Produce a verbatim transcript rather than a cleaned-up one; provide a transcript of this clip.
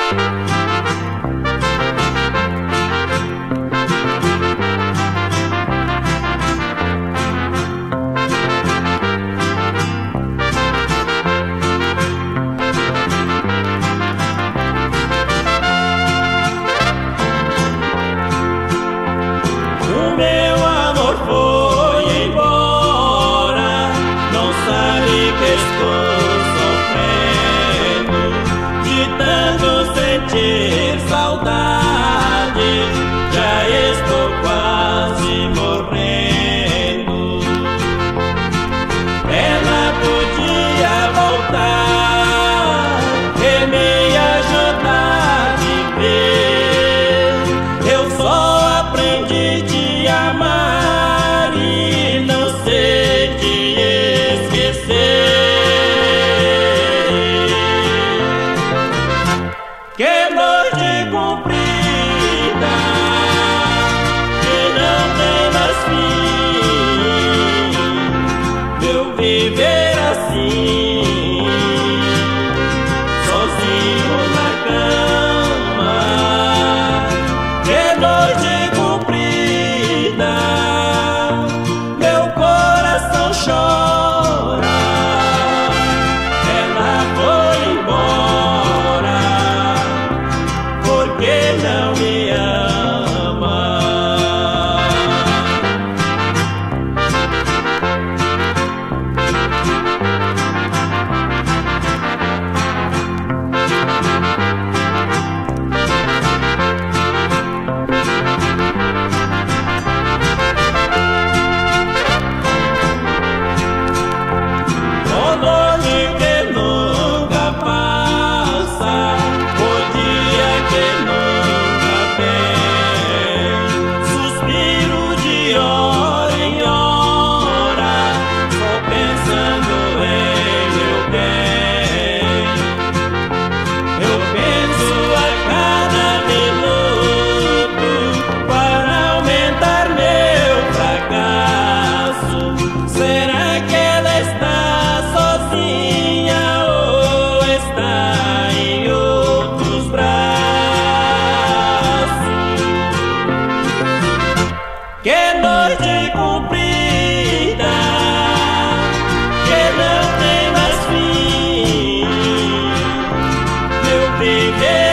Meu amor foi embora, não sabe que estou sofrendo de tanto sentir saudade, já estou quase morrendo. Ela podia voltar e me ajudar a viver. Eu só aprendi de amar e não sei te esquecer. Que noite comprida, que não tem mais fim, meu viver assim, sozinho na cama. Que noite comprida, meu coração chora. Ela foi embora porque não me ama. O nome que nunca passa, o dia que nunca vem, suspiro de hora em hora, só pensando em meu bem. Eu penso a cada minuto para aumentar meu fracasso. Será que ela está sozinha ou está em outros braços? Que noite comprida, que não tem mais fim, meu viver